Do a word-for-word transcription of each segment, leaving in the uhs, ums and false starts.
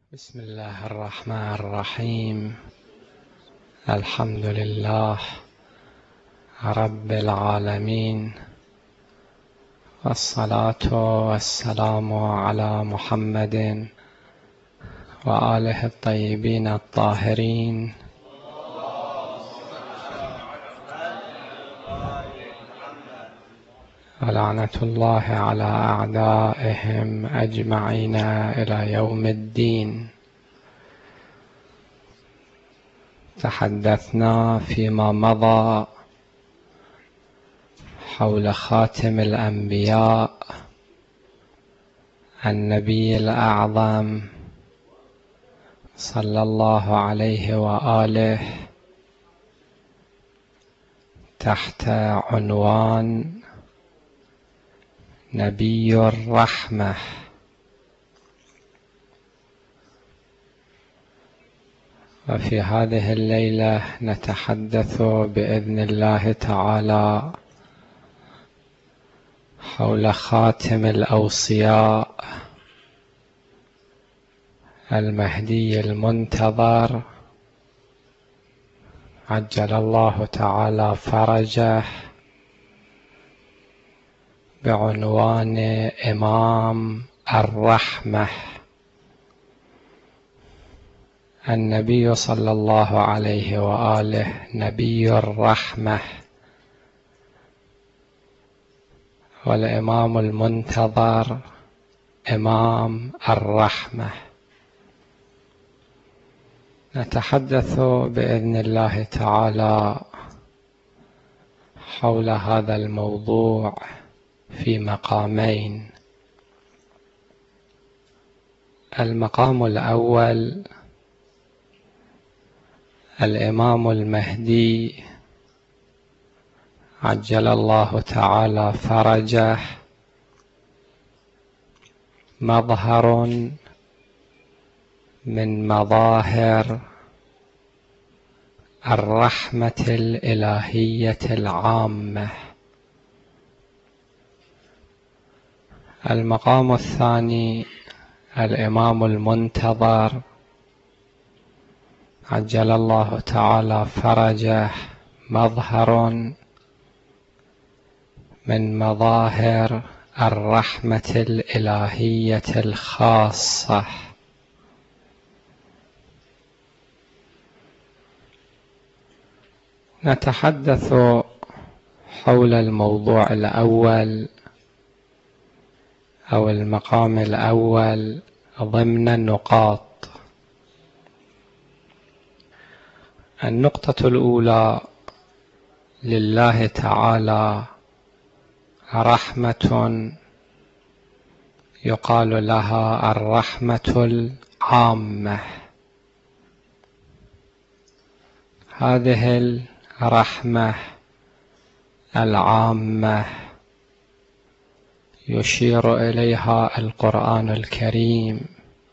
بسم الله الرحمن الرحيم. الحمد لله رب العالمين، والصلاة والسلام على محمد وآله الطيبين الطاهرين، ولعنة الله على أعدائهم أجمعين إلى يوم الدين. تحدثنا فيما مضى حول خاتم الأنبياء النبي الأعظم صلى الله عليه وآله تحت عنوان نبي الرحمة. وفي هذه الليلة نتحدث بإذن الله تعالى حول خاتم الأوصياء المهدي المنتظر عجل الله تعالى فرجه، بعنوان إمام الرحمة. النبي صلى الله عليه وآله نبي الرحمة، والإمام المنتظر إمام الرحمة. نتحدث بإذن الله تعالى حول هذا الموضوع في مقامين. المقام الأول الإمام المهدي عجل الله تعالى فرجه مظهر من مظاهر الرحمة الإلهية العامة. المقام الثاني الإمام المنتظر عجل الله تعالى فرجه مظهر من مظاهر الرحمة الإلهية الخاصة. نتحدث حول الموضوع الأول أو المقام الأول ضمن النقاط. النقطة الأولى: لله تعالى رحمة يقال لها الرحمة العامة. هذه الرحمة العامة يشير إليها القرآن الكريم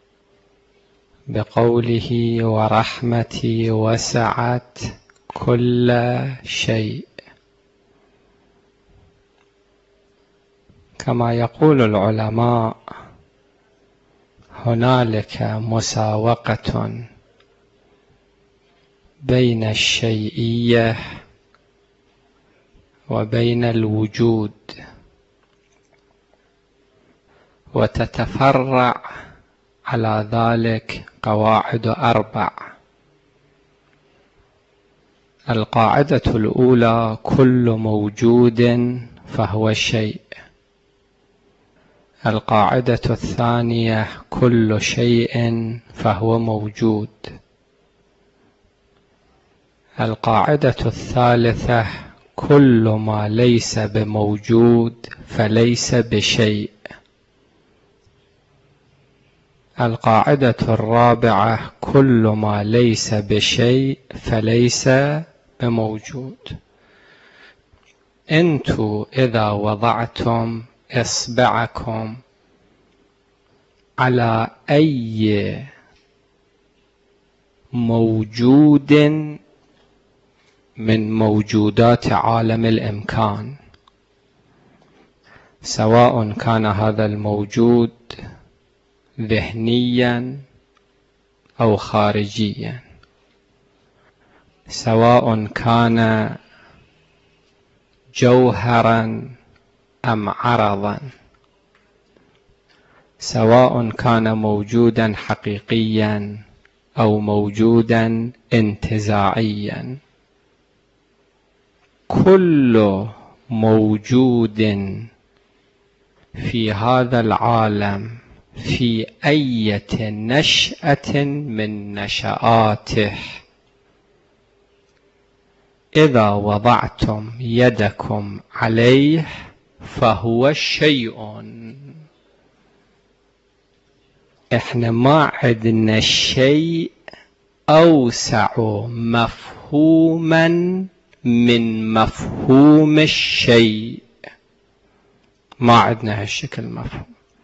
بقوله: ورحمتي وسعت كل شيء. كما يقول العلماء: هنالك مساوقة بين الشيئية وبين الوجود، وتتفرع على ذلك قواعد أربع. القاعدة الأولى: كل موجود فهو شيء. القاعدة الثانية: كل شيء فهو موجود. القاعدة الثالثة: كل ما ليس بموجود فليس بشيء. القاعدة الرابعة: كل ما ليس بشيء فليس بموجود. أنتم إذا وضعتم إصبعكم على أي موجود من موجودات عالم الإمكان، سواء كان هذا الموجود ذهنيا أو خارجيا، سواء كان جوهرا أم عرضا، سواء كان موجودا حقيقيا أو موجودا انتزاعيا، كل موجود في هذا العالم في أية نشأة من نشآته إذا وضعتم يدكم عليه فهو شيء. احنا ما عندنا شيء أوسع مفهوما من مفهوم الشيء، ما عندنا هالشكل مفهوم.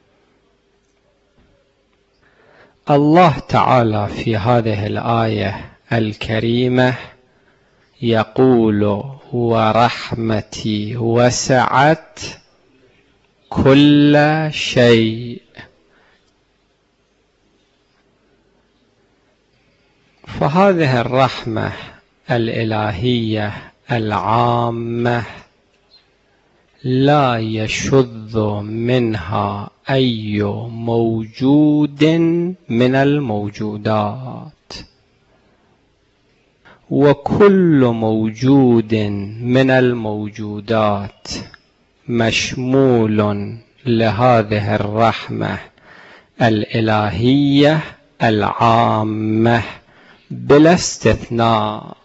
الله تعالى في هذه الآية الكريمة يقول: ورحمتي وسعت كل شيء. فهذه الرحمة الإلهية العامة لا يشذ منها أي موجود من الموجودات، وكل موجود من الموجودات مشمول لهذه الرحمة الإلهية العامة بلا استثناء.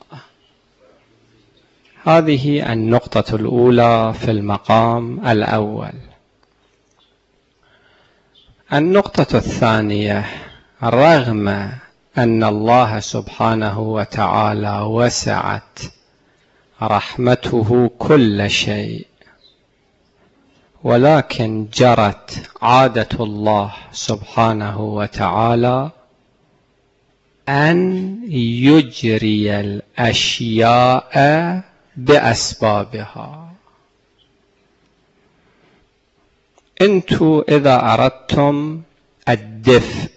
هذه النقطة الأولى في المقام الأول. النقطة الثانية: رغم أن الله سبحانه وتعالى وسعت رحمته كل شيء، ولكن جرت عادة الله سبحانه وتعالى أن يجري الأشياء بأسبابها. أنتم إذا أردتم الدفء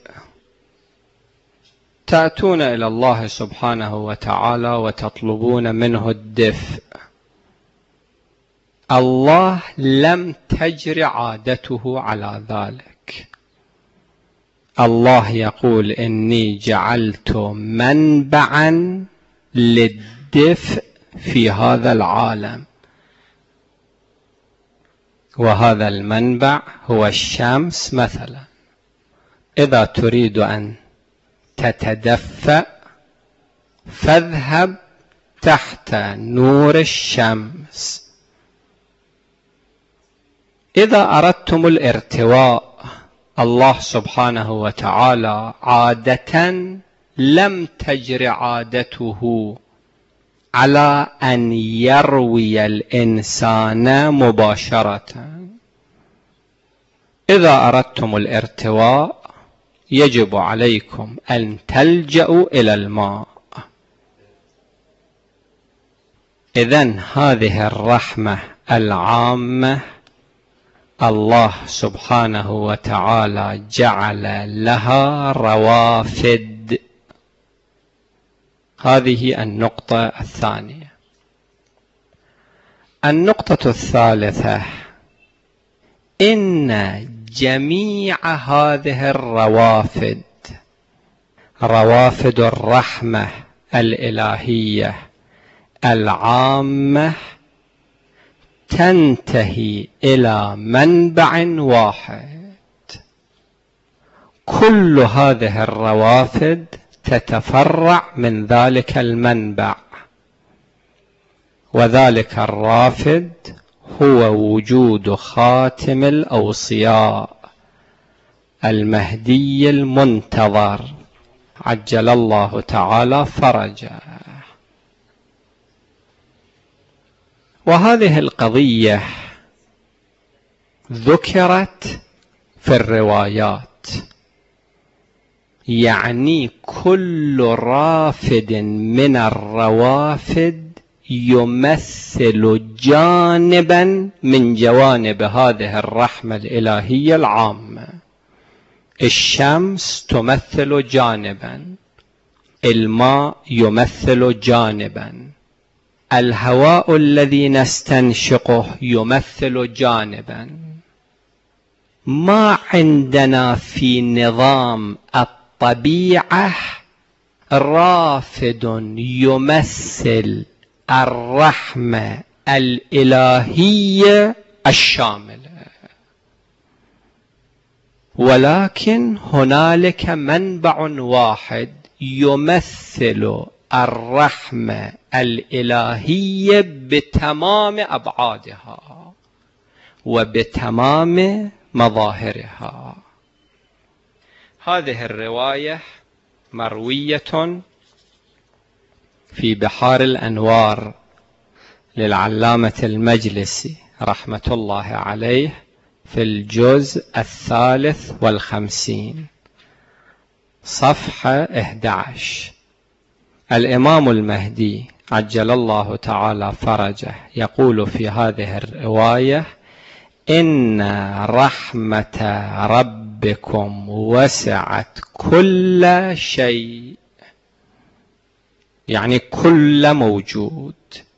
تأتون إلى الله سبحانه وتعالى وتطلبون منه الدفء. الله لم تجر عادته على ذلك. الله يقول: إني جعلت منبعا للدفء في هذا العالم، وهذا المنبع هو الشمس مثلا. إذا تريد أن تتدفأ فاذهب تحت نور الشمس. إذا أردتم الارتواء، الله سبحانه وتعالى عادة لم تجر عادته على أن يروي الإنسان مباشرة. إذا أردتم الارتواء يجب عليكم أن تلجأوا إلى الماء. إذن هذه الرحمة العامة الله سبحانه وتعالى جعل لها روافد. هذه النقطة الثانية. النقطة الثالثة: إن جميع هذه الروافد، روافد الرحمة الإلهية العامة، تنتهي إلى منبع واحد. كل هذه الروافد تتفرع من ذلك المنبع، وذلك الرافد هو وجود خاتم الأوصياء المهدي المنتظر عجل الله تعالى فرجه. وهذه القضية ذكرت في الروايات، يعني كل رافد من الروافد يمثل جانبا من جوانب هذه الرحمة الإلهية العامة. الشمس تمثل جانبا، الماء يمثل جانبا، الهواء الذي نستنشقه يمثل جانبا. ما عندنا في نظام الطبيعة رافد يمثل الرحمة الإلهية الشاملة، ولكن هنالك منبع واحد يمثل الرحمة الإلهية بتمام أبعادها وبتمام مظاهرها. هذه الرواية مروية في بحار الأنوار للعلامة المجلسي رحمة الله عليه في الجزء الثالث والخمسين صفحة أحد عشر. الإمام المهدي عجل الله تعالى فرجه يقول في هذه الرواية: إن رحمة ربكم وسعت كل شيء، يعني كل موجود،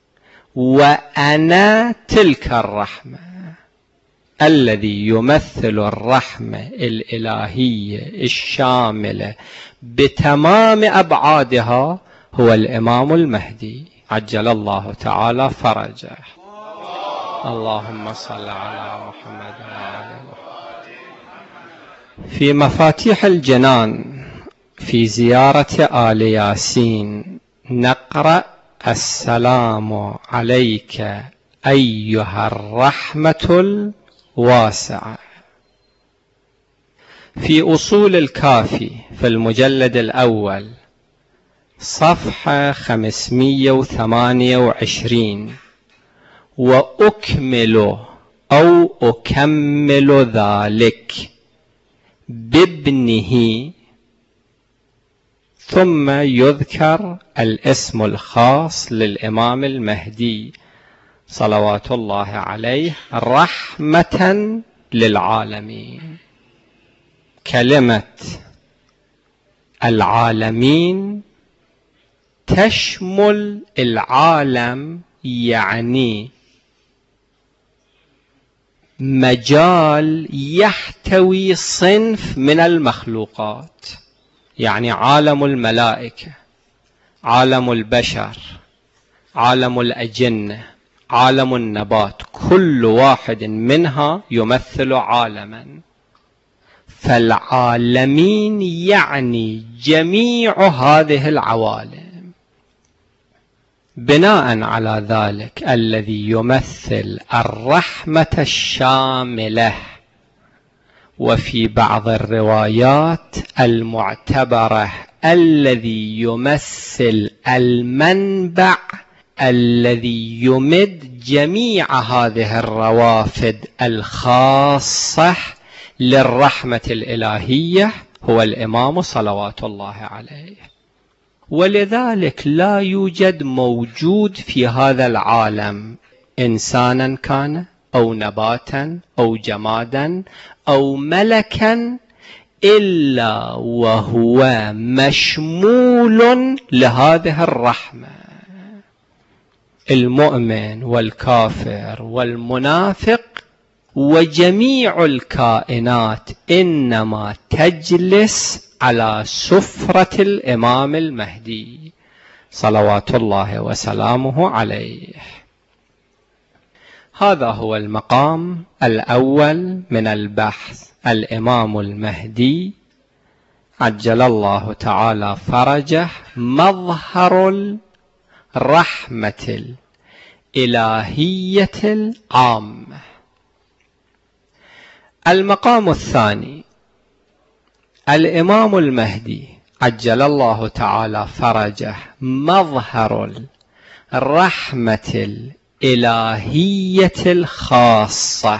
وأنا تلك الرحمة. الذي يمثل الرحمة الإلهية الشاملة بتمام أبعادها هو الإمام المهدي عجل الله تعالى فرجه. اللهم صل على محمد وعلى محمد. في مفاتيح الجنان في زيارة آل ياسين نقرأ: السلام عليك أيها الرحمة الواسعة. في أصول الكافي في المجلد الأول صفحة خمسمائة وثمانية وعشرين: وأكمل أو أكمل ذلك بابنه، ثم يذكر الاسم الخاص للإمام المهدي صلوات الله عليه رحمة للعالمين. كلمة العالمين تشمل العالم، يعني مجال يحتوي صنف من المخلوقات، يعني عالم الملائكة، عالم البشر، عالم الأجنة، عالم النبات، كل واحد منها يمثل عالما. فالعالمين يعني جميع هذه العوالم. بناء على ذلك الذي يمثل الرحمة الشاملة، وفي بعض الروايات المعتبرة الذي يمثل المنبع الذي يمد جميع هذه الروافد الخاصة للرحمة الإلهية، هو الإمام صلوات الله عليه. ولذلك لا يوجد موجود في هذا العالم، إنسانا كان أو نباتا أو جمادا أو ملكا، إلا وهو مشمول لهذه الرحمة. المؤمن والكافر والمنافق وجميع الكائنات إنما تجلس على سفرة الإمام المهدي صلوات الله وسلامه عليه. هذا هو المقام الأول من البحث. الإمام المهدي عجل الله تعالى فرجه مظهر الرحمة الإلهية العامة. المقام الثاني: الإمام المهدي عجل الله تعالى فرجه مظهر الرحمة الإلهية الخاصة.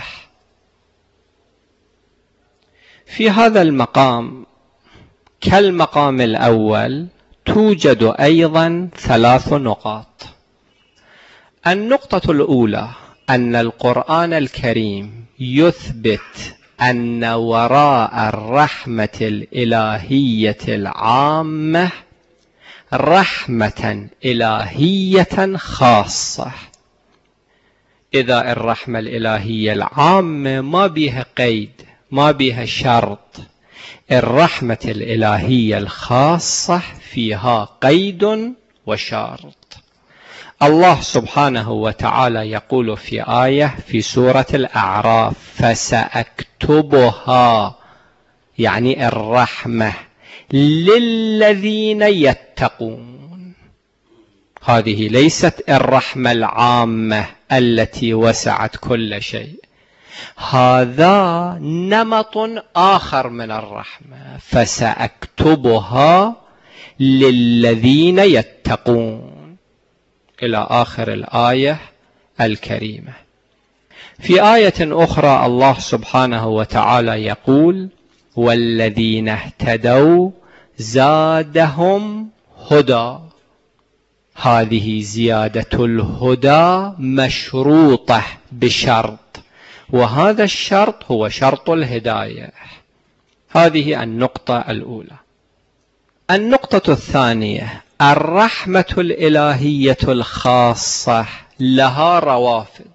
في هذا المقام كالمقام الأول توجد أيضا ثلاث نقاط. النقطة الأولى أن القرآن الكريم يثبت أن وراء الرحمة الإلهية العامة رحمة إلهية خاصة. إذا الرحمة الإلهية العامة ما بها قيد، ما بها شرط، الرحمة الإلهية الخاصة فيها قيد وشرط. الله سبحانه وتعالى يقول في آية في سورة الأعراف: فسأكتبها، يعني الرحمة للذين يتقون. هذه ليست الرحمة العامة التي وسعت كل شيء، هذا نمط آخر من الرحمة. فسأكتبها للذين يتقون إلى آخر الآية الكريمة. في آية أخرى الله سبحانه وتعالى يقول: والذين اهتدوا زادهم هدى. هذه زيادة الهدى مشروطة بشرط، وهذا الشرط هو شرط الهداية. هذه النقطة الأولى. النقطة الثانية: الرحمة الإلهية الخاصة لها روافد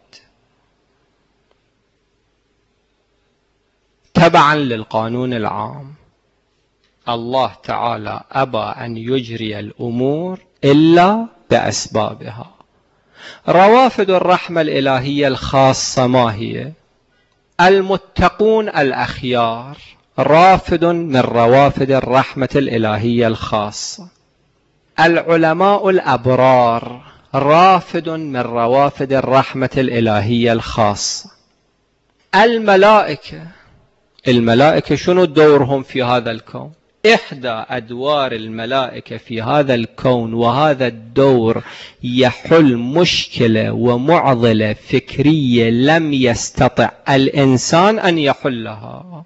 تبعا للقانون العام. الله تعالى أبى أن يجري الأمور إلا بأسبابها. روافد الرحمة الإلهية الخاصة ما هي؟ المتقون الأخيار رافد من روافد الرحمة الإلهية الخاصة. العلماء الأبرار رافد من روافد الرحمة الإلهية الخاصة. الملائكة الملائكة شنو دورهم في هذا الكون؟ إحدى أدوار الملائكة في هذا الكون، وهذا الدور يحل مشكلة ومعضلة فكرية لم يستطع الإنسان أن يحلها.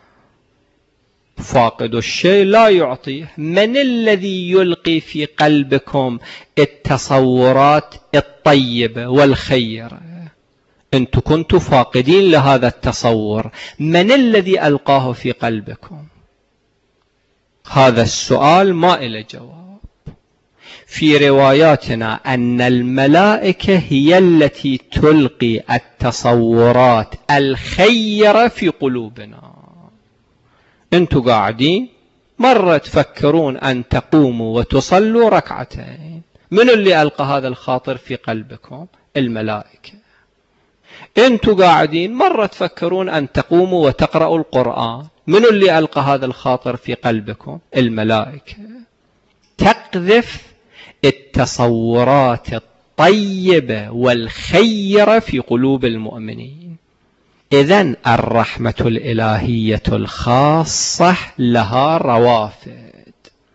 فاقد الشيء لا يعطيه. من الذي يلقي في قلبكم التصورات الطيبة والخيرة؟ أنتم كنتم فاقدين لهذا التصور، من الذي ألقاه في قلبكم؟ هذا السؤال ما إله جواب. في رواياتنا أن الملائكة هي التي تلقي التصورات الخيرة في قلوبنا. أنتم قاعدين مرة تفكرون أن تقوموا وتصلوا ركعتين، من اللي ألقى هذا الخاطر في قلبكم؟ الملائكة. أنتم قاعدين مرة تفكرون أن تقوموا وتقرأوا القرآن، من اللي ألقى هذا الخاطر في قلبكم؟ الملائكة. تقذف التصورات الطيبة والخيرة في قلوب المؤمنين. إذن الرحمة الإلهية الخاصة لها روافد.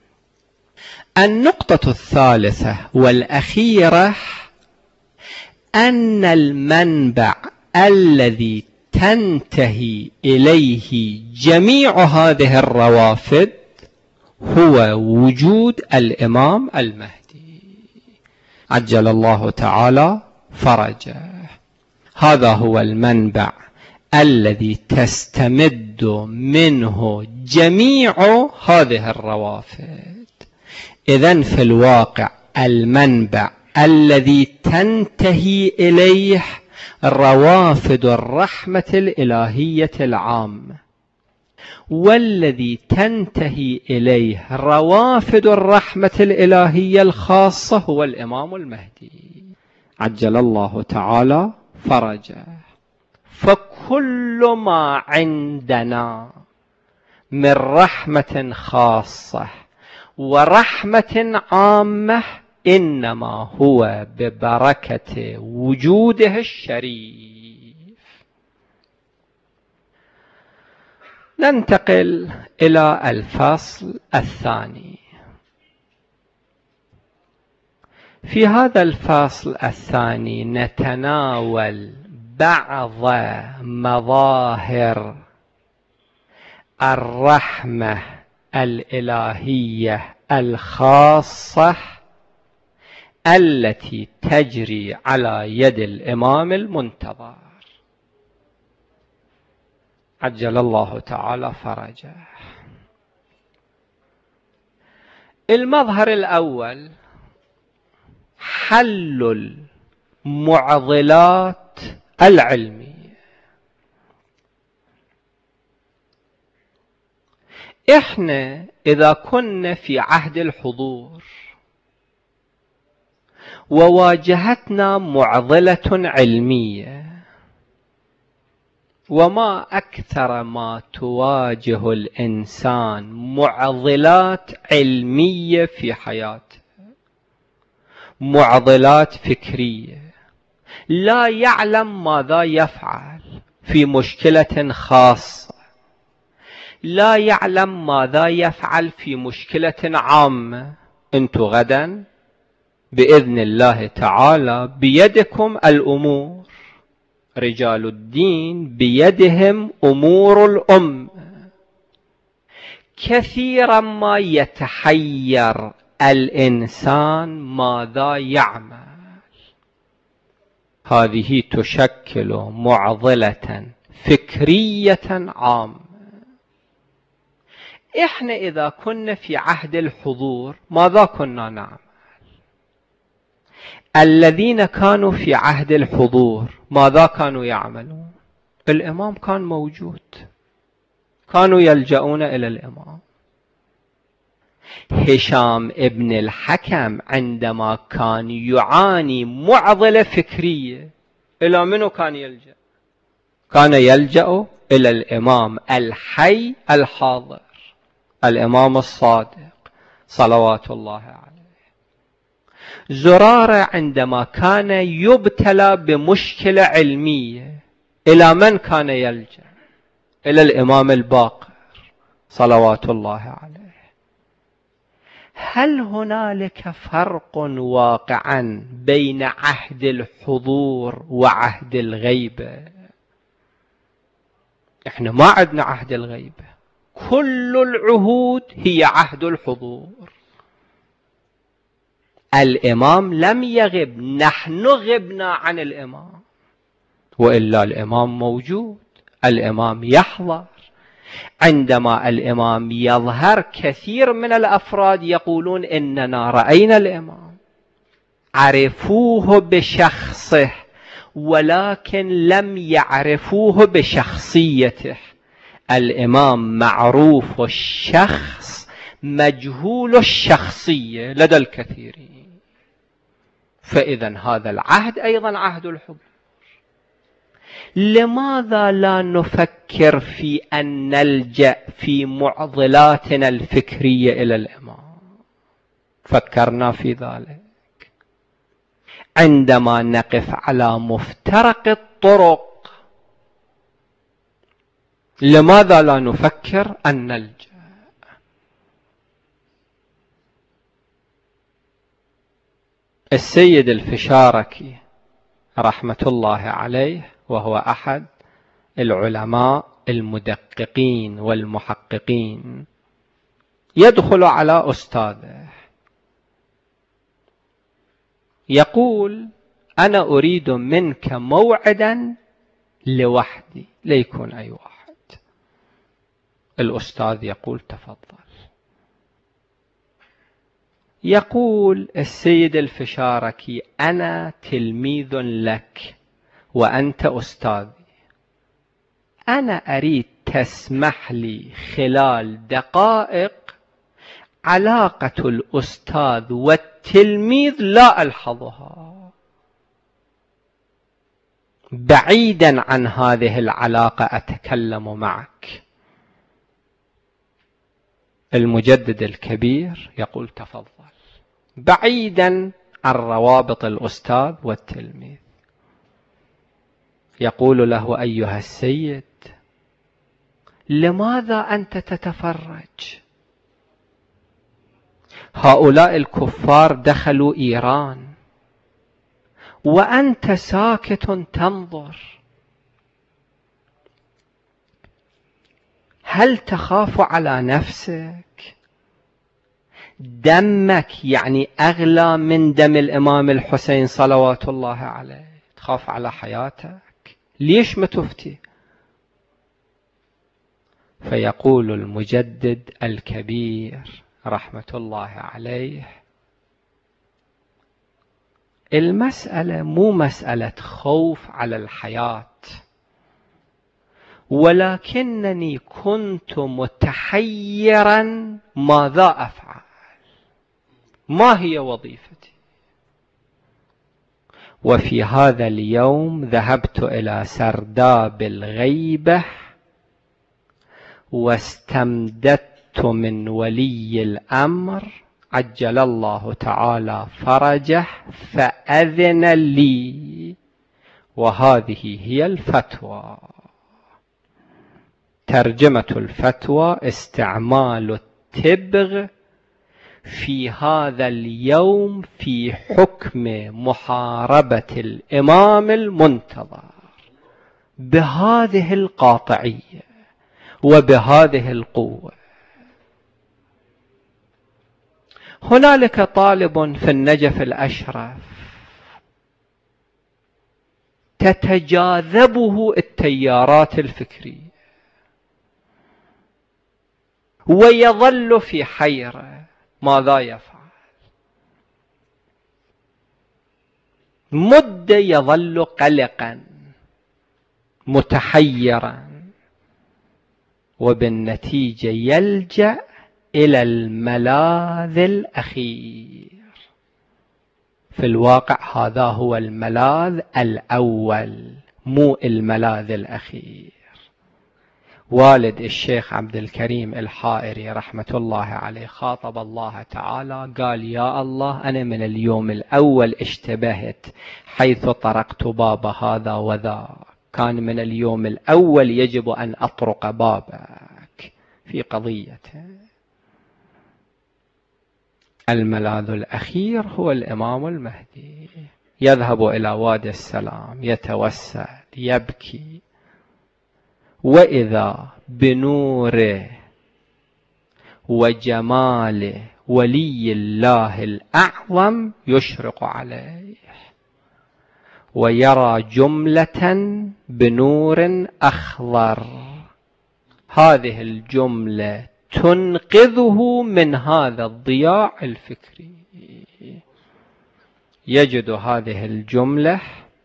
النقطة الثالثة والأخيرة: أن المنبع الذي تنتهي إليه جميع هذه الروافد هو وجود الإمام المهدي عجل الله تعالى فرجه. هذا هو المنبع الذي تستمد منه جميع هذه الروافد. إذن في الواقع المنبع الذي تنتهي إليه روافد الرحمة الإلهية العامة، والذي تنتهي إليه روافد الرحمة الإلهية الخاصة هو الإمام المهدي عجل الله تعالى فرجه. فكل ما عندنا من رحمة خاصة ورحمة عامة إنما هو ببركة وجوده الشريف. ننتقل إلى الفصل الثاني. في هذا الفصل الثاني نتناول بعض مظاهر الرحمة الإلهية الخاصة التي تجري على يد الإمام المنتظر عجل الله تعالى فرجه. المظهر الأول حل المعضلات العلمية. إحنا إذا كنا في عهد الحضور وواجهتنا معضلة علمية، وما أكثر ما تواجه الإنسان معضلات علمية في حياته، معضلات فكرية، لا يعلم ماذا يفعل في مشكلة خاصة، لا يعلم ماذا يفعل في مشكلة عامة. أنتم غدا بإذن الله تعالى بيدكم الأمور، رجال الدين بيدهم أمور الأمة. كثيرا ما يتحير الإنسان ماذا يعمل. هذه تشكل معضلة فكرية عامة. إحنا إذا كنا في عهد الحضور ماذا كنا نعمل؟ الذين كانوا في عهد الحضور ماذا كانوا يعملون؟ الإمام كان موجود، كانوا يلجؤون إلى الإمام. هشام ابن الحكم عندما كان يعاني معضلة فكرية إلى منو كان يلجأ؟ كان يلجأ إلى الإمام الحي الحاضر، الإمام الصادق صلوات الله عليه. زرارة عندما كان يبتلى بمشكلة علمية إلى من كان يلجأ؟ إلى الإمام الباقر صلوات الله عليه. هل هنالك فرق واقعا بين عهد الحضور وعهد الغيبة؟ احنا ما عندنا عهد الغيبة، كل العهود هي عهد الحضور. الإمام لم يغب، نحن غبنا عن الإمام، وإلا الإمام موجود، الإمام يحضر. عندما الإمام يظهر كثير من الأفراد يقولون إننا رأينا الإمام، عرفوه بشخصه ولكن لم يعرفوه بشخصيته. الإمام معروف الشخص مجهول الشخصية لدى الكثيرين. فإذا هذا العهد أيضا عهد الحضور. لماذا لا نفكر في أن نلجأ في معضلاتنا الفكرية إلى الإمام؟ فكرنا في ذلك عندما نقف على مفترق الطرق. لماذا لا نفكر أن نلجأ؟ السيد الفشاركي رحمة الله عليه، وهو أحد العلماء المدققين والمحققين، يدخل على أستاذه يقول: أنا أريد منك موعدا لوحدي، ليكون أي واحد. الأستاذ يقول: تفضل. يقول السيد الفشاركي: أنا تلميذ لك وأنت أستاذي، أنا أريد تسمح لي خلال دقائق علاقة الأستاذ والتلميذ لا ألحظها، بعيدا عن هذه العلاقة أتكلم معك. المجدد الكبير يقول: تفضل، بعيدا عن روابط الأستاذ والتلميذ. يقول له: أيها السيد، لماذا أنت تتفرج؟ هؤلاء الكفار دخلوا إيران وأنت ساكت تنظر. هل تخاف على نفسك؟ دمك يعني أغلى من دم الإمام الحسين صلوات الله عليه، تخاف على حياتك؟ ليش ما تفتي؟ فيقول المجدد الكبير رحمة الله عليه: المسألة مو مسألة خوف على الحياة، ولكنني كنت متحيرا ماذا أفعل، ما هي وظيفتي. وفي هذا اليوم ذهبت إلى سرداب الغيبة واستمددت من ولي الأمر عجل الله تعالى فرجه فأذن لي، وهذه هي الفتوى. ترجمة الفتوى: استعمال التبغ في هذا اليوم في حكم محاربة الإمام المنتظر بهذه القاطعية وبهذه القوة. هنالك طالب في النجف الأشرف تتجاذبه التيارات الفكرية ويظل في حيرة ماذا يفعل. مدة يظل قلقا متحيرا، وبالنتيجة يلجأ إلى الملاذ الأخير. في الواقع هذا هو الملاذ الأول مو الملاذ الأخير. والد الشيخ عبد الكريم الحائري رحمة الله عليه خاطب الله تعالى، قال: يا الله، أنا من اليوم الأول اشتبهت حيث طرقت باب هذا وذا، كان من اليوم الأول يجب أن أطرق بابك في قضيته. الملاذ الأخير هو الإمام المهدي، يذهب إلى وادي السلام يتوسل يبكي، وإذا بنوره وجمال ولي الله الأعظم يشرق عليه، ويرى جملة بنور أخضر. هذه الجملة تنقذه من هذا الضياع الفكري. يجد هذه الجملة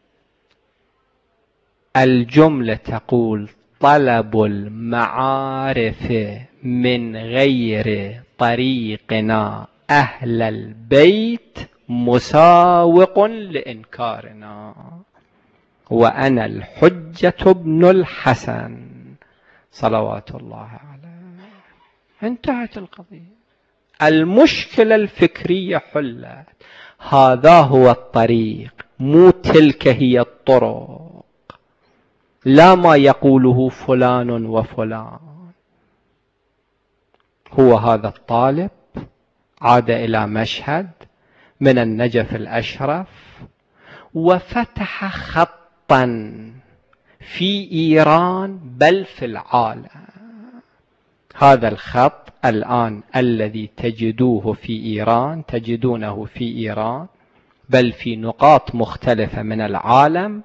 الجملة تقول: طلب المعارف من غير طريقنا أهل البيت مساوق لإنكارنا، وأنا الحجة ابن الحسن صلوات الله عليه. انتهت القضية، المشكلة الفكرية حلت. هذا هو الطريق، مو تلك هي الطرق، لا ما يقوله فلان وفلان. هو هذا الطالب عاد إلى مشهد من النجف الأشرف وفتح خطا في إيران بل في العالم. هذا الخط الآن الذي تجدوه في إيران تجدونه في إيران بل في نقاط مختلفة من العالم،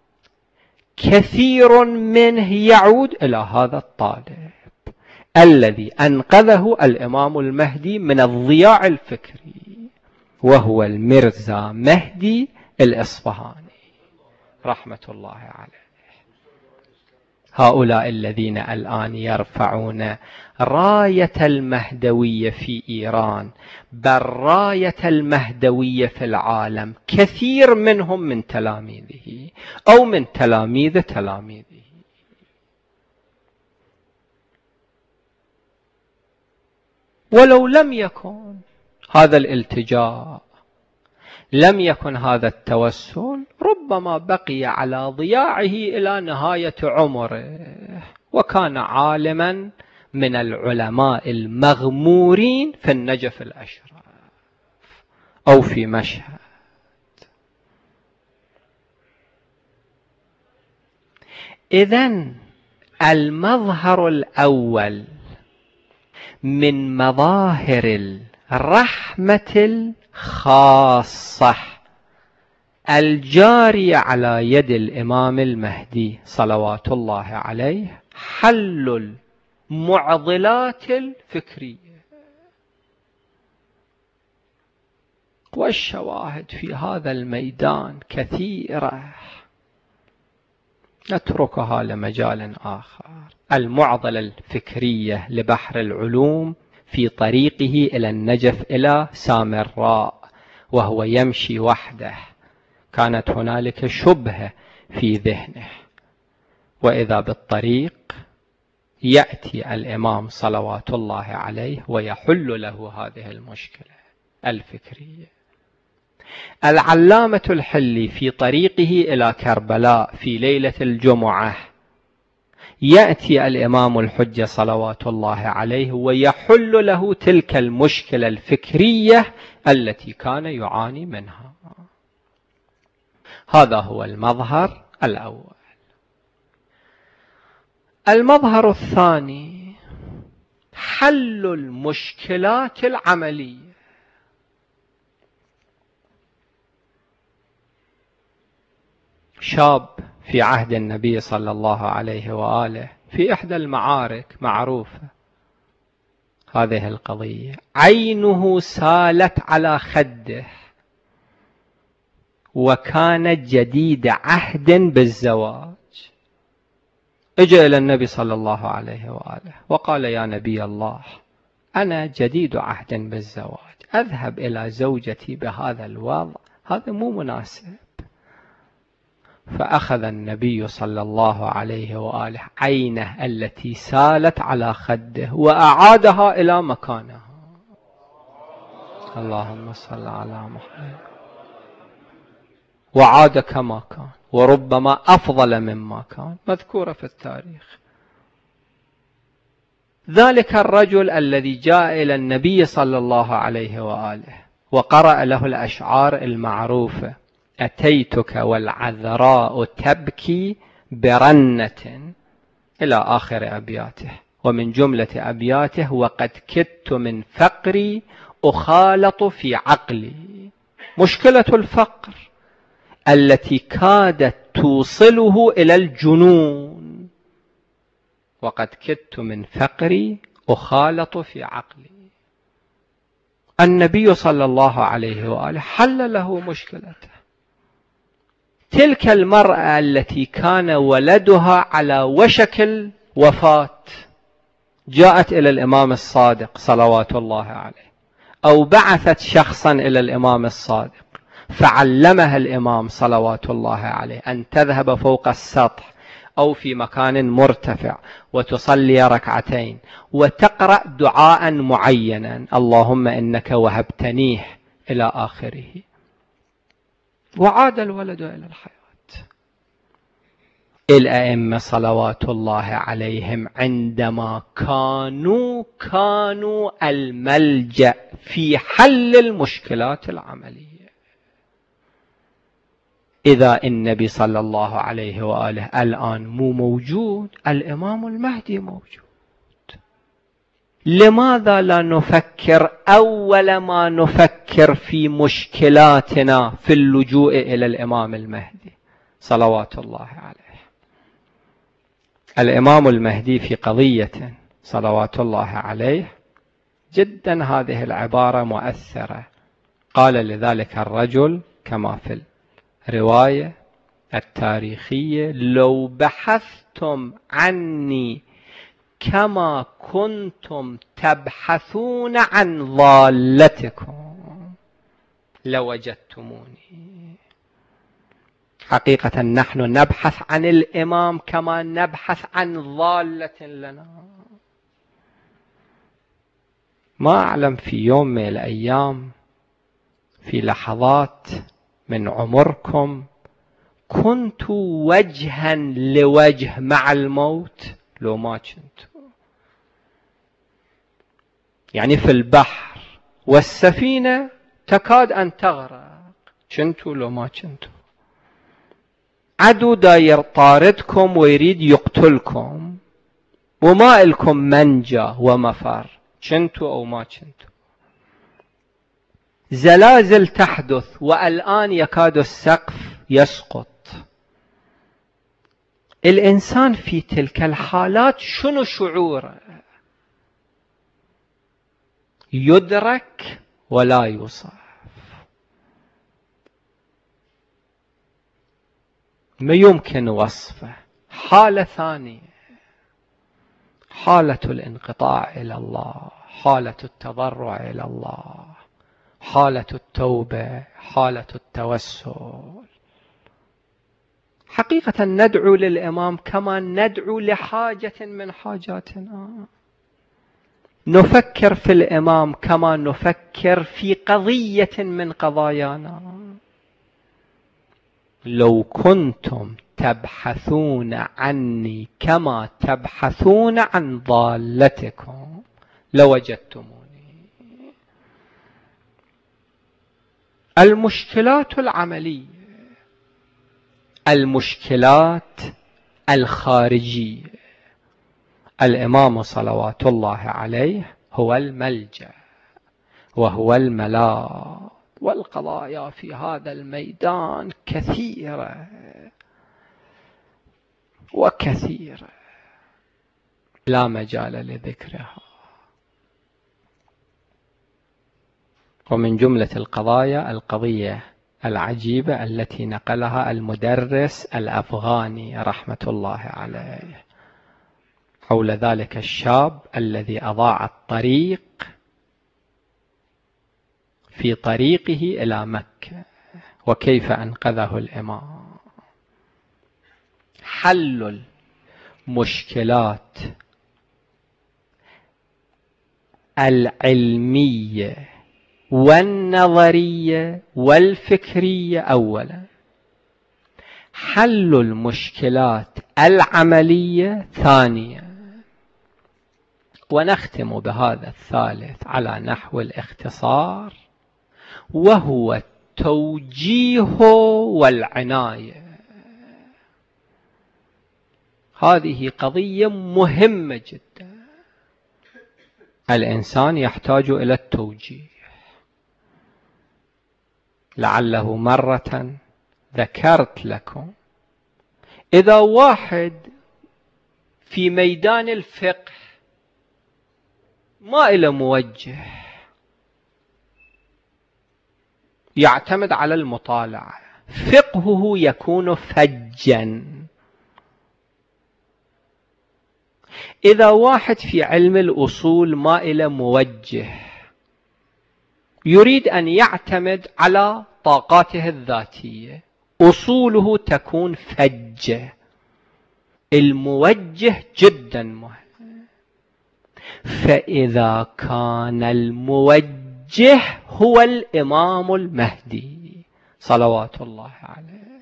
كثير منه يعود إلى هذا الطالب الذي أنقذه الإمام المهدي من الضياع الفكري، وهو الميرزا مهدي الإصفهاني رحمة الله عليه. هؤلاء الذين الآن يرفعون راية المهدوية في إيران بل راية المهدوية في العالم، كثير منهم من تلاميذه أو من تلاميذ تلاميذه. ولو لم يكن هذا الالتجاء، لم يكن هذا التوسل، ربما بقي على ضياعه إلى نهاية عمره، وكان عالما من العلماء المغمورين في النجف الأشرف أو في مشهد. إذن المظهر الأول من مظاهر الرحمة الخاصة الجارية على يد الإمام المهدي صلوات الله عليه حل المعضلات الفكرية. والشواهد في هذا الميدان كثيرة، نتركها لمجال آخر. المعضلة الفكرية لبحر العلوم في طريقه إلى النجف إلى سامراء وهو يمشي وحده، كانت هنالك شبهة في ذهنه، وإذا بالطريق يأتي الإمام صلوات الله عليه ويحل له هذه المشكلة الفكرية. العلامة الحلي في طريقه إلى كربلاء في ليلة الجمعة يأتي الإمام الحجة صلوات الله عليه ويحل له تلك المشكلة الفكرية التي كان يعاني منها. هذا هو المظهر الأول. المظهر الثاني حل المشكلات العملية. شاب في عهد النبي صلى الله عليه وآله في إحدى المعارك معروفة هذه القضية، عينه سالت على خده وكان جديد عهد بالزواج. اجى إلى النبي صلى الله عليه وآله وقال: يا نبي الله، أنا جديد عهد بالزواج، أذهب إلى زوجتي بهذا الوضع، هذا مو مناسب. فأخذ النبي صلى الله عليه وآله عينه التي سالت على خده وأعادها إلى مكانها. اللهم صل على محمد. وعاد كما كان، وربما أفضل مما كان، مذكورة في التاريخ. ذلك الرجل الذي جاء إلى النبي صلى الله عليه وآله وقرأ له الأشعار المعروفة: أتيتك والعذراء تبكي برنة، إلى آخر أبياته، ومن جملة أبياته: وقد كدت من فقري أخالط في عقلي. مشكلة الفقر التي كادت توصله إلى الجنون، وقد كدت من فقري أخالط في عقلي. النبي صلى الله عليه وآله حل له مشكلته. تلك المرأة التي كان ولدها على وشك الوفاة جاءت إلى الإمام الصادق صلوات الله عليه، أو بعثت شخصا إلى الإمام الصادق فعلمها الإمام صلوات الله عليه أن تذهب فوق السطح أو في مكان مرتفع وتصلي ركعتين وتقرأ دعاء معينا: اللهم إنك وهبتنيه، إلى آخره. وعاد الولد إلى الحياة. الأئمة صلوات الله عليهم عندما كانوا كانوا الملجأ في حل المشكلات العملية. إذا النبي صلى الله عليه وآله الآن مو موجود، الإمام المهدي موجود. لماذا لا نفكر أول ما نفكر في مشكلاتنا في اللجوء إلى الإمام المهدي صلوات الله عليه؟ الإمام المهدي في قضية صلوات الله عليه جدا هذه العبارة مؤثرة. قال لذلك الرجل كما في الرواية التاريخية: لو بحثتم عني كما كنتم تبحثون عن ضالتكم لوجدتموني. حقيقة نحن نبحث عن الإمام كما نبحث عن ضالة لنا. ما أعلم في يوم من الأيام في لحظات من عمركم كنت وجها لوجه مع الموت؟ لو ما كنت، يعني في البحر والسفينة تكاد أن تغرق، كنتوا لو ما كنتوا؟ عدو داير طاردكم ويريد يقتلكم وما إلكم منجا ومفر، كنتوا أو ما كنتوا؟ زلازل تحدث والآن يكاد السقف يسقط. الإنسان في تلك الحالات شنو شعوره؟ يدرك ولا يوصف. ما يمكن وصفه. حالة ثانية، حالة الانقطاع إلى الله، حالة التضرع إلى الله، حالة التوبة، حالة التوسل. حقيقة ندعو للإمام كما ندعو لحاجة من حاجاتنا، نفكر في الإمام كما نفكر في قضية من قضايانا. لو كنتم تبحثون عني كما تبحثون عن ضالتكم لوجدتموني. المشكلات العملية، المشكلات الخارجية، الإمام صلوات الله عليه هو الملجأ وهو الملاذ، والقضايا في هذا الميدان كثيرة وكثيرة لا مجال لذكرها. ومن جملة القضايا القضية العجيبة التي نقلها المدرس الأفغاني رحمة الله عليه حول ذلك الشاب الذي أضاع الطريق في طريقه إلى مكة وكيف أنقذه الإمام. حل المشكلات العلمية والنظرية والفكرية أولا، حل المشكلات العملية ثانيا، ونختم بهذا الثالث على نحو الاختصار، وهو التوجيه والعناية. هذه قضية مهمة جدا. الإنسان يحتاج إلى التوجيه. لعله مرة ذكرت لكم إذا واحد في ميدان الفقه ما إلى موجه، يعتمد على المطالعة، فقهه يكون فجا. إذا واحد في علم الأصول ما إلى موجه، يريد أن يعتمد على طاقاته الذاتية، أصوله تكون فجة. الموجه جدا مهم. فإذا كان الموجه هو الإمام المهدي صلوات الله عليه،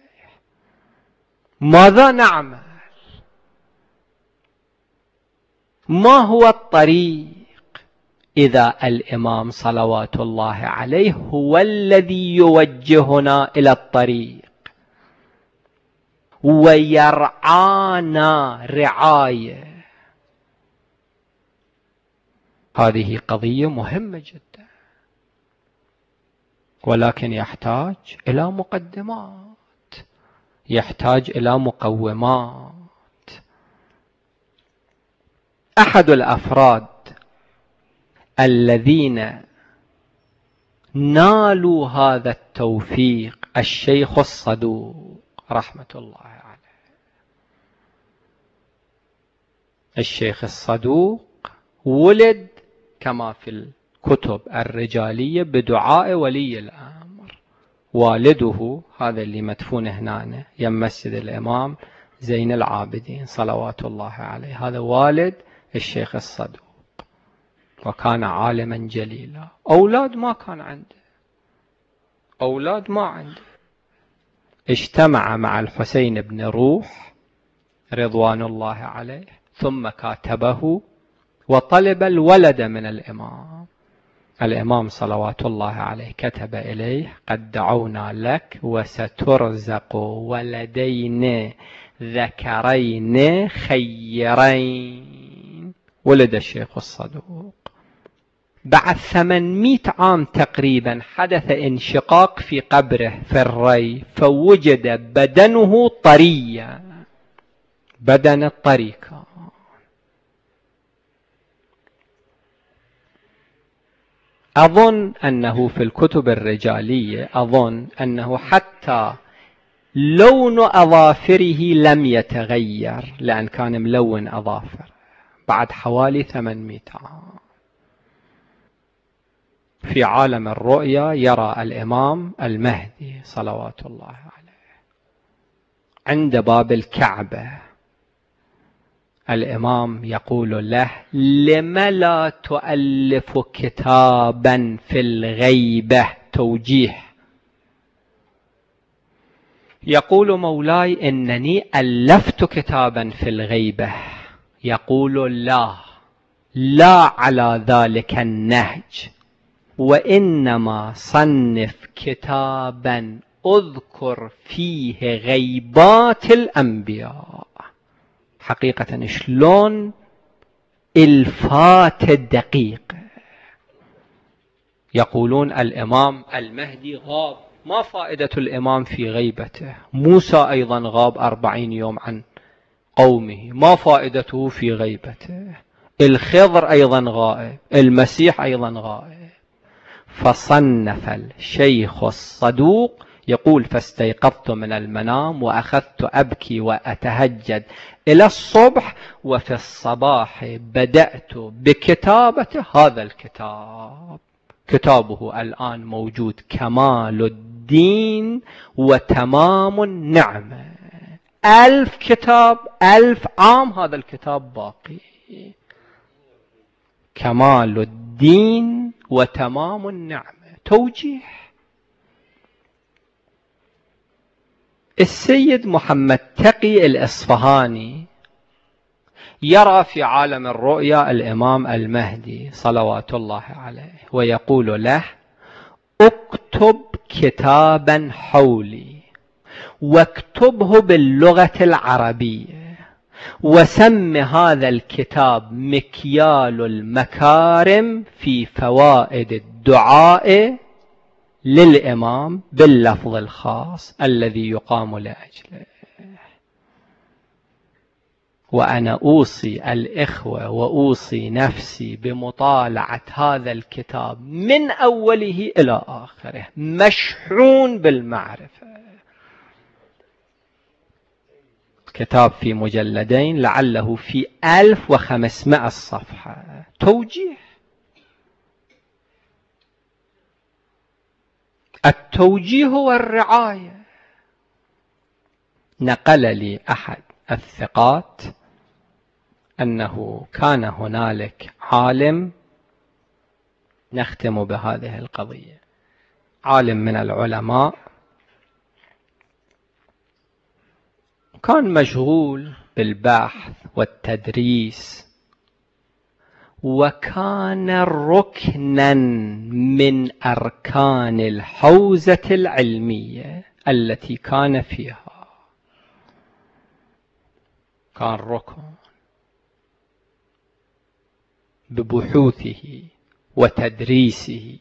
ماذا نعمل؟ ما هو الطريق؟ إذا الإمام صلوات الله عليه هو الذي يوجهنا إلى الطريق ويرعانا رعاية، هذه قضية مهمة جدا، ولكن يحتاج إلى مقدمات، يحتاج إلى مقومات. أحد الأفراد الذين نالوا هذا التوفيق الشيخ الصدوق رحمة الله عليه. الشيخ الصدوق ولد كما في الكتب الرجالية بدعاء ولي الأمر. والده هذا اللي مدفون هنا يم مسجد الإمام زين العابدين صلوات الله عليه، هذا والد الشيخ الصدوق، وكان عالما جليلا. أولاد ما كان عنده، أولاد ما عنده. اجتمع مع الحسين بن روح رضوان الله عليه ثم كاتبه وطلب الولد من الإمام. الإمام صلوات الله عليه كتب إليه: قد دعونا لك وسترزق ولدين ذكرين خيرين. ولد الشيخ الصدوق. بعد ثمانمائة عام تقريبا حدث انشقاق في قبره في الري، فوجد بدنه طريا، بدن الطريقة. أظن أنه في الكتب الرجالية، أظن أنه حتى لون أظافره لم يتغير لأن كان ملون أظافر بعد حوالي ثمانمائة عام. في عالم الرؤيا يرى الإمام المهدي صلوات الله عليه عند باب الكعبة. الإمام يقول له: لم لا تؤلف كتابا في الغيبة؟ توجيه. يقول: مولاي إنني ألفت كتابا في الغيبة. يقول: لا لا على ذلك النهج، وإنما صنف كتابا أذكر فيه غيبات الأنبياء. حقيقة شلون الفات الدقيق. يقولون الإمام المهدي غاب، ما فائدة الإمام في غيبته؟ موسى أيضا غاب أربعين يوم عن قومه، ما فائدته في غيبته؟ الخضر أيضا غائب، المسيح أيضا غائب. فصنف الشيخ الصدوق يقول: فاستيقظت من المنام وأخذت أبكي وأتهجد إلى الصبح، وفي الصباح بدأت بكتابة هذا الكتاب. كتابه الآن موجود، كمال الدين وتمام النعمة. ألف كتاب، ألف عام هذا الكتاب باقي. كمال الدين وتمام النعمة. توجيه. السيد محمد تقي الإصفهاني يرى في عالم الرؤيا الإمام المهدي صلوات الله عليه، ويقول له: اكتب كتابا حولي، واكتبه باللغة العربية، وسم هذا الكتاب مكيال المكارم في فوائد الدعاء للإمام باللفظ الخاص الذي يقام لأجله. وأنا أوصي الإخوة وأوصي نفسي بمطالعة هذا الكتاب من أوله إلى آخره، مشحون بالمعرفة. كتاب في مجلدين، لعله في ألف وخمسمائة صفحة. توجيه. التوجيه والرعاية. نقل لي أحد الثقات أنه كان هنالك عالم، نختم بهذه القضية، عالم من العلماء كان مشغول بالبحث والتدريس، وكان ركنا من أركان الحوزة العلمية التي كان فيها. كان ركن ببحوثه وتدريسه.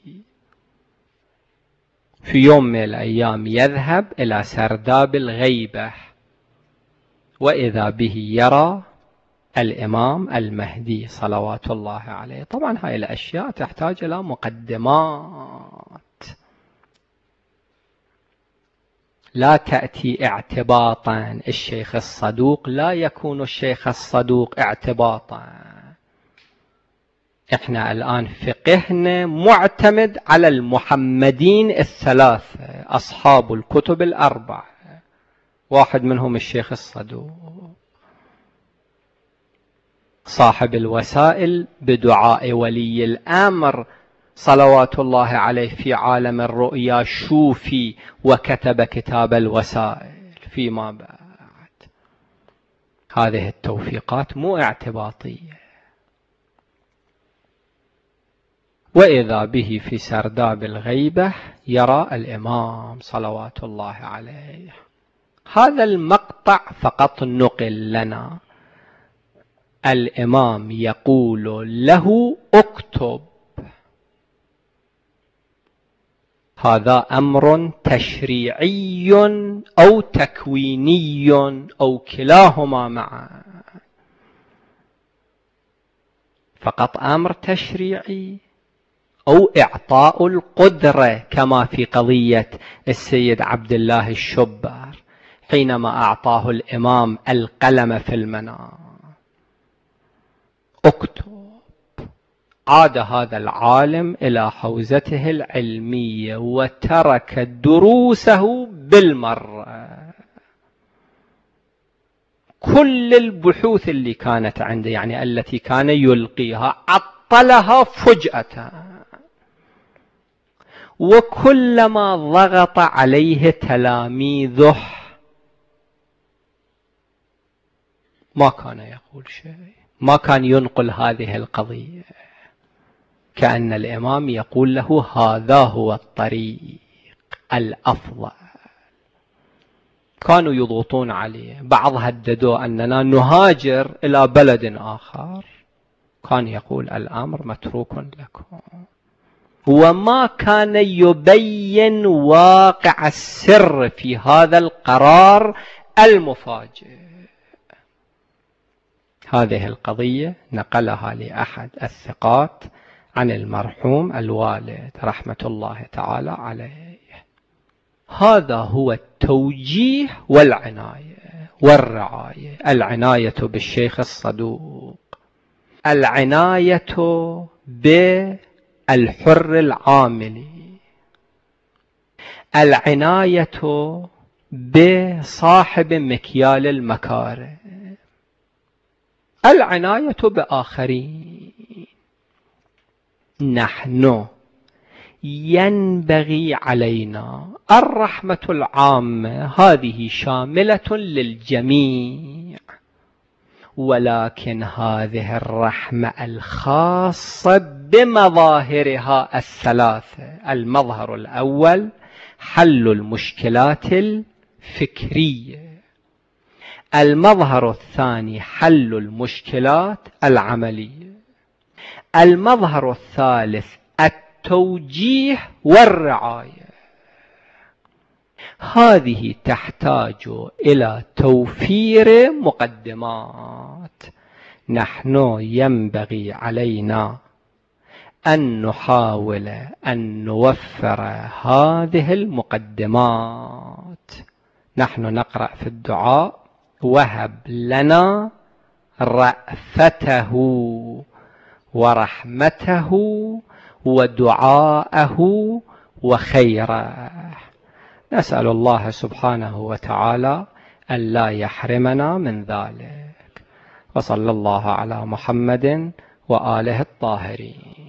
في يوم من الأيام يذهب إلى سرداب الغيبة، وإذا به يرى الإمام المهدي صلوات الله عليه. طبعا هاي الأشياء تحتاج إلى مقدمات، لا تأتي اعتباطا. الشيخ الصدوق لا يكون الشيخ الصدوق اعتباطا. احنا الآن فقهنا معتمد على المحمدين الثلاثة أصحاب الكتب الأربعة، واحد منهم الشيخ الصدوق صاحب الوسائل بدعاء ولي الأمر صلوات الله عليه في عالم الرؤيا شوفي، وكتب كتاب الوسائل فيما بعد. هذه التوفيقات مو اعتباطية. وإذا به في سرداب الغيبة يرى الإمام صلوات الله عليه. هذا المقطع فقط نقل لنا. الإمام يقول له: اكتب. هذا أمر تشريعي أو تكويني أو كلاهما معا. فقط أمر تشريعي أو إعطاء القدرة، كما في قضية السيد عبد الله الشبار. حينما أعطاه الإمام القلم في المنام: اكتب. عاد هذا العالم إلى حوزته العلمية وترك دروسه بالمرة. كل البحوث اللي كانت عنده، يعني التي كان يلقيها، عطلها فجأة. وكلما ضغط عليه تلاميذه ما كان يقول شيء، ما كان ينقل هذه القضية، كأن الإمام يقول له هذا هو الطريق الأفضل. كانوا يضغطون عليه، بعض هددوا أننا نهاجر إلى بلد آخر، كان يقول الأمر متروك لكم. وما كان يبين واقع السر في هذا القرار المفاجئ. هذه القضية نقلها لأحد الثقات عن المرحوم الوالد رحمة الله تعالى عليه. هذا هو التوجيه والعناية والرعاية. العناية بالشيخ الصدوق، العناية بالحر العاملي، العناية بصاحب مكيال المكارم، العناية بآخرين. نحن ينبغي علينا الرحمة العامة، هذه شاملة للجميع، ولكن هذه الرحمة الخاصة بمظاهرها الثلاثة: المظهر الأول حل المشكلات الفكرية، المظهر الثاني حل المشكلات العملية، المظهر الثالث التوجيه والرعاية. هذه تحتاج إلى توفير مقدمات. نحن ينبغي علينا أن نحاول أن نوفر هذه المقدمات. نحن نقرأ في الدعاء: وهب لنا رأفته ورحمته ودعاءه وخيره. نسأل الله سبحانه وتعالى أن لا يحرمنا من ذلك. وصلى الله على محمد وآله الطاهرين.